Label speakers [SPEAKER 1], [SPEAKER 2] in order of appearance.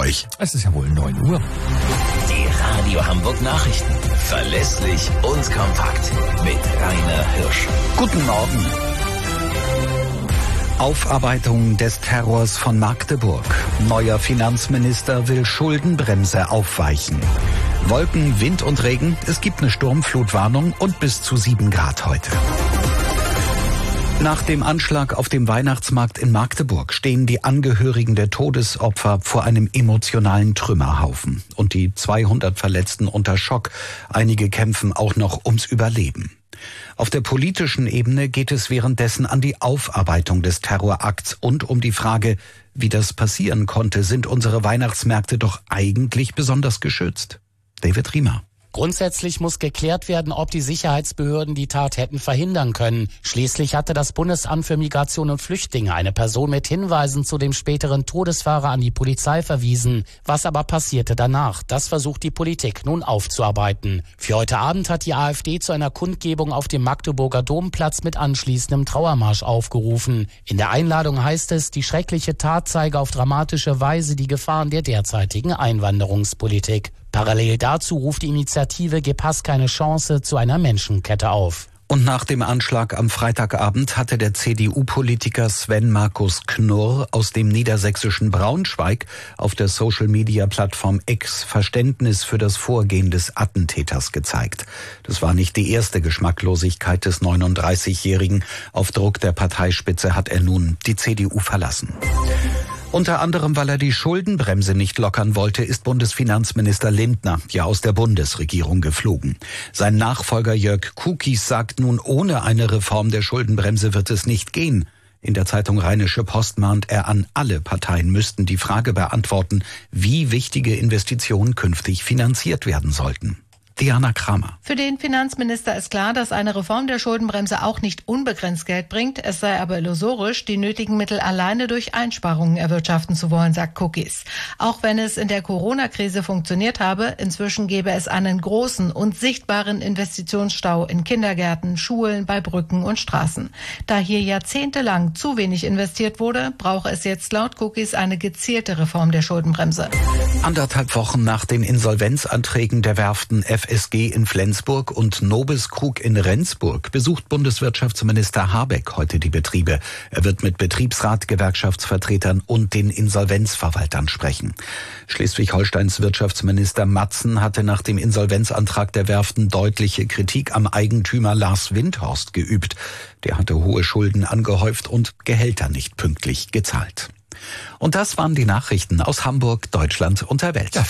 [SPEAKER 1] euch?
[SPEAKER 2] Es ist ja wohl 9 Uhr.
[SPEAKER 3] Die Radio Hamburg Nachrichten. Verlässlich und kompakt. Mit Rainer Hirsch.
[SPEAKER 4] Guten Morgen. Aufarbeitung des Terrors von Magdeburg. Neuer Finanzminister will Schuldenbremse aufweichen. Wolken, Wind und Regen. Es gibt eine Sturmflutwarnung und bis zu 7 Grad heute. Nach dem Anschlag auf dem Weihnachtsmarkt in Magdeburg stehen die Angehörigen der Todesopfer vor einem emotionalen Trümmerhaufen und die 200 Verletzten unter Schock. Einige kämpfen auch noch ums Überleben. Auf der politischen Ebene geht es währenddessen an die Aufarbeitung des Terrorakts und um die Frage, wie das passieren konnte. Sind unsere Weihnachtsmärkte doch eigentlich besonders geschützt? David Riemer.
[SPEAKER 5] Grundsätzlich muss geklärt werden, ob die Sicherheitsbehörden die Tat hätten verhindern können. Schließlich hatte das Bundesamt für Migration und Flüchtlinge eine Person mit Hinweisen zu dem späteren Todesfahrer an die Polizei verwiesen. Was aber passierte danach? Das versucht die Politik nun aufzuarbeiten. Für heute Abend hat die AfD zu einer Kundgebung auf dem Magdeburger Domplatz mit anschließendem Trauermarsch aufgerufen. In der Einladung heißt es, die schreckliche Tat zeige auf dramatische Weise die Gefahren der derzeitigen Einwanderungspolitik. Parallel dazu ruft die Initiative Gib Hass keine Chance zu einer Menschenkette auf.
[SPEAKER 4] Und nach dem Anschlag am Freitagabend hatte der CDU-Politiker Sven Markus Knurr aus dem niedersächsischen Braunschweig auf der Social-Media-Plattform X Verständnis für das Vorgehen des Attentäters gezeigt. Das war nicht die erste Geschmacklosigkeit des 39-Jährigen. Auf Druck der Parteispitze hat er nun die CDU verlassen. Unter anderem, weil er die Schuldenbremse nicht lockern wollte, ist Bundesfinanzminister Lindner ja aus der Bundesregierung geflogen. Sein Nachfolger Jörg Kukis sagt nun, ohne eine Reform der Schuldenbremse wird es nicht gehen. In der Zeitung Rheinische Post mahnt er an, alle Parteien müssten die Frage beantworten, wie wichtige Investitionen künftig finanziert werden sollten. Diana Kramer.
[SPEAKER 6] Für den Finanzminister ist klar, dass eine Reform der Schuldenbremse auch nicht unbegrenzt Geld bringt. Es sei aber illusorisch, die nötigen Mittel alleine durch Einsparungen erwirtschaften zu wollen, sagt Kukis. Auch wenn es in der Corona-Krise funktioniert habe, inzwischen gäbe es einen großen und sichtbaren Investitionsstau in Kindergärten, Schulen, bei Brücken und Straßen. Da hier jahrzehntelang zu wenig investiert wurde, brauche es jetzt laut Kukis eine gezielte Reform der Schuldenbremse.
[SPEAKER 4] 1,5 Wochen nach den Insolvenzanträgen der Werften FSG in Flensburg und Nobis Krug in Rendsburg besucht Bundeswirtschaftsminister Habeck heute die Betriebe. Er wird mit Betriebsrat, Gewerkschaftsvertretern und den Insolvenzverwaltern sprechen. Schleswig-Holsteins Wirtschaftsminister Matzen hatte nach dem Insolvenzantrag der Werften deutliche Kritik am Eigentümer Lars Windhorst geübt. Der hatte hohe Schulden angehäuft und Gehälter nicht pünktlich gezahlt. Und das waren die Nachrichten aus Hamburg, Deutschland und der Welt.